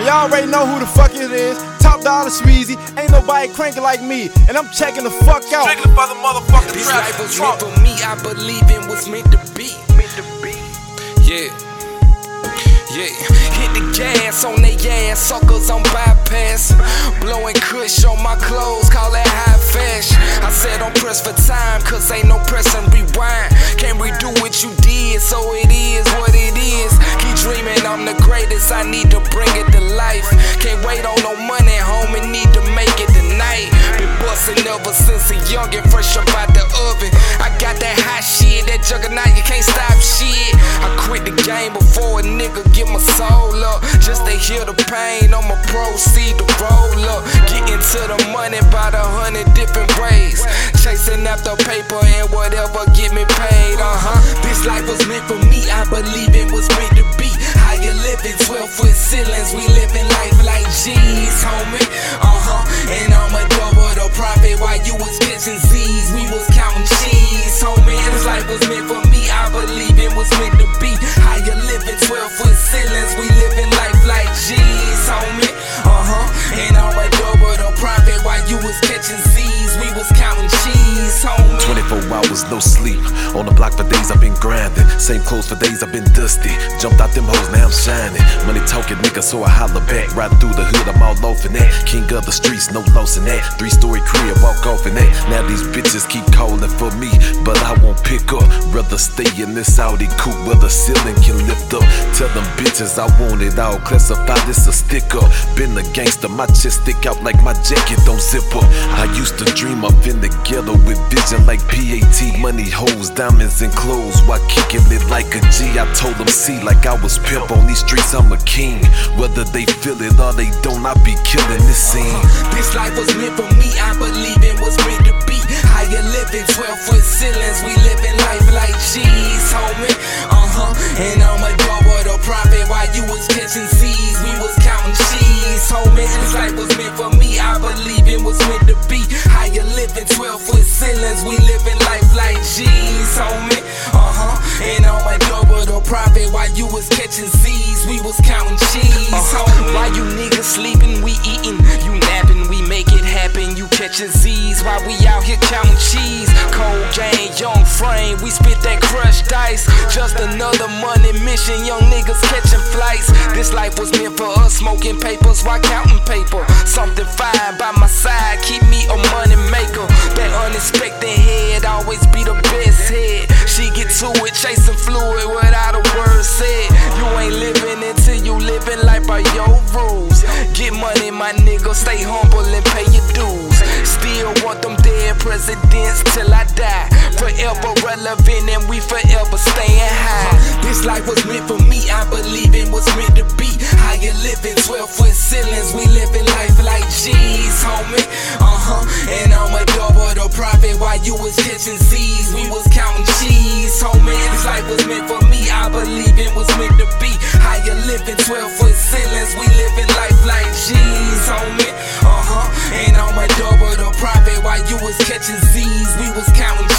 Y'all already know who the fuck it is. Top Dollar Sweezy. Ain't nobody cranking like me. And I'm checking the fuck out. Checking for the motherfucking This trap. life was meant for me. I believe it was meant to be. Yeah. Yeah, hit the gas on they ass, suckers on bypass. Blowing kush on my clothes, call that high fashion. I said don't press for time, cause ain't no press and rewind. Can't redo what you did, so it is what it is. Keep dreaming I'm the greatest, I need to bring it to life. Can't wait on no money, homie, need to make it tonight. Been bustin' ever since a youngin', fresh up out the oven. I got that hot shit, that juggernaut, you can't stop shit. I quit the game before a nigga get my soul up, just to hear the pain. I'ma proceed to roll up, get into the money by 100 different ways, chasing after paper and whatever get me paid. This life was meant for me, I believe it was meant to be. How you living? 12-foot ceilings, we living life like G's, homie. And I'ma double the profit while you was catching Z's. We was counting cheese, homie. This life was meant for me, I believe it was meant to be. How you living? 12-foot ceilings, we living life like G's, homie. And I'ma double the profit while you was catching Z's. We was counting cheese, homie. 24 hours, no sleep. On the block for days I've been grinding. Same clothes for days I've been dusty. Jumped out them hoes, now I'm shining. Money talking nigga, so I holler back. Riding through the hood, I'm all off in that. King of the streets, no loss in that. 3-story crib, walk off in that. Now these bitches keep calling for me, but I won't pick up. Rather stay in this Audi coupe where the ceiling can lift up. Tell them bitches I want it all. Classify this a sticker. Been a gangster, my chest stick out like my jacket don't zip up. I used to dream up in the ghetto with vision like PAT. Money, hoes, diamonds, and clothes while kicking it like a G. I told them see like I was pimp on these streets, I'm a king. Whether they feel it or they don't, I be killing this scene. This life was meant for me, I believe it was meant to be. How you living? 12-foot ceilings, we living life like G's, homie. And I'ma double the profit while you was catching Z's. We was counting cheese, homie. This life was meant for me, I believe it was meant to be. How you living? 12-foot ceilings, we living life like G's, homie. And I'ma double the profit while you was catching Z's. We was counting cheese, homie. While you niggas sleeping, we eating. You napping, we make it happen. You catching Z's while we out here counting cheese. Cold game, young frame, we spit that crushed dice. Just another money mission, young niggas catching flights. This life was meant for us, smoking papers while counting paper. Something fine by my side, keep me a money maker. That unexpected head always be the best head. She get to it, chasing fluid without a word said. You ain't living until you living life by your rules. Get money, my nigga, stay humble and pay your dues. Still want them dead presidents till I die. Forever relevant and we forever staying high. This life was meant for me, I believe it was meant to be. How you living? 12-foot ceilings, we living life like G's, homie. And I'ma double the profit while you was catching Z's. We was counting cheese, homie. This life was meant for me, I believe it was meant to be. How you living? 12-foot ceilings, we living life like G's, homie. And I'ma double the profit while you was catching Z's. We was counting